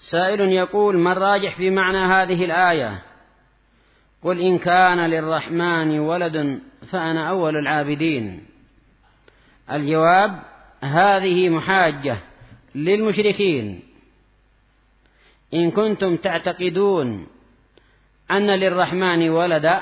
سائل يقول: ما الراجح في معنى هذه الآية؟ قل إن كان للرحمن ولد فأنا أول العابدين. الجواب: هذه محاجة للمشركين. إن كنتم تعتقدون أن للرحمن ولدا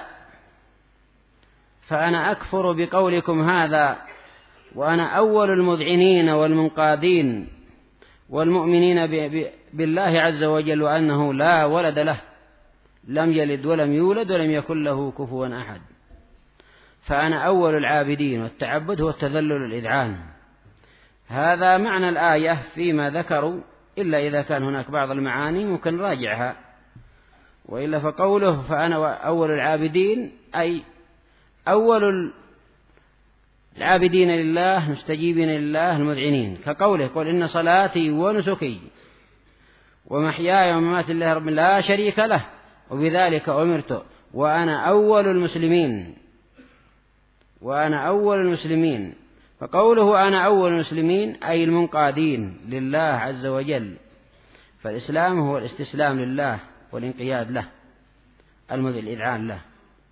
فأنا أكفر بقولكم هذا، وأنا أول المذعنين والمنقادين والمؤمنين بالله عز وجل وأنه لا ولد له، لم يلد ولم يولد ولم يكن له كفوا أحد. فأنا أول العابدين، والتعبد هو التذلل الإذعان. هذا معنى الآية فيما ذكروا، إلا إذا كان هناك بعض المعاني ممكن راجعها، وإلا فقوله فأنا أول العابدين أي أول العابدين لله مستجيبين لله المذعنين، كقوله: قل إن صلاتي ونسكي ومحياي ومماتي لله رب لا شريك له وبذلك أمرت وأنا أول المسلمين. وأنا أول المسلمين، فقوله أنا أول المسلمين أي المنقادين لله عز وجل. فالإسلام هو الاستسلام لله والانقياد له، الإذعان له،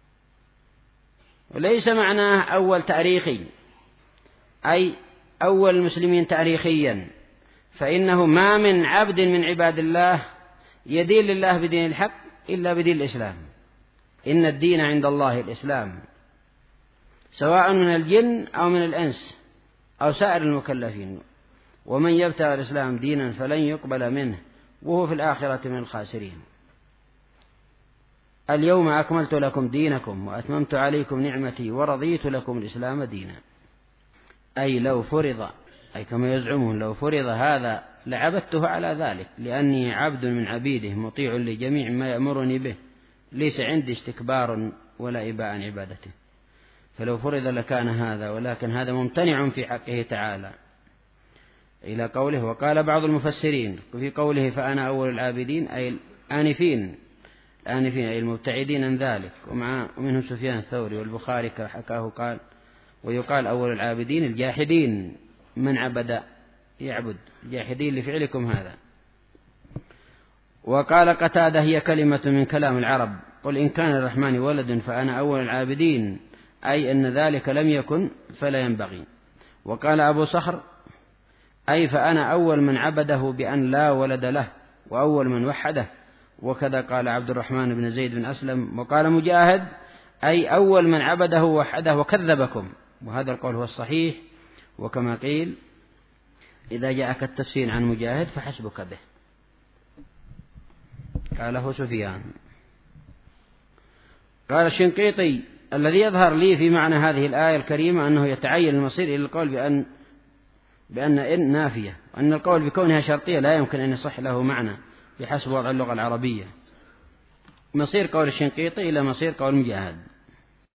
وليس معناه أول تاريخي أي أول المسلمين تاريخيا، فإنه ما من عبد من عباد الله يدين لله بدين الحق إلا بدين الإسلام. إن الدين عند الله الإسلام، سواء من الجن أو من الإنس أو سائر المكلفين. ومن يبتغي الإسلام دينا فلن يقبل منه وهو في الآخرة من الخاسرين. اليوم أكملت لكم دينكم وأتممت عليكم نعمتي ورضيت لكم الإسلام دينا. أي لو فرض، أي كما يزعمون لو فرض هذا لعبدته على ذلك، لأني عبد من عبيده مطيع لجميع ما يأمرني به، ليس عندي استكبار ولا إباء عن عبادته. فلو فرض لكان هذا، ولكن هذا ممتنع في حقه تعالى. إلى قوله: وقال بعض المفسرين في قوله فأنا أول العابدين أي الآنفين أي المبتعدين عن ذلك. ومنهم سفيان الثوري والبخاري حكاه قال: ويقال أول العابدين الجاحدين، من عبد يعبد، جاحدين لفعلكم هذا. وقال قتادة: هي كلمة من كلام العرب، قل إن كان الرحمن ولد فأنا أول العابدين، أي أن ذلك لم يكن فلا ينبغي. وقال أبو صخر: أي فأنا أول من عبده بأن لا ولد له وأول من وحده. وكذا قال عبد الرحمن بن زيد بن أسلم. وقال مجاهد: أي أول من عبده وحده وكذبكم. وهذا القول هو الصحيح، وكما قيل: إذا جاءك التفسير عن مجاهد فحسبك به. قاله سفيان. قال الشنقيطي: الذي يظهر لي في معنى هذه الآية الكريمة أنه يتعين المصير إلى القول بأن إن نافية، وأن القول بكونها شرطية لا يمكن أن يصح له معنى بحسب وضع اللغة العربية. مصير قول الشنقيطي إلى مصير قول مجاهد.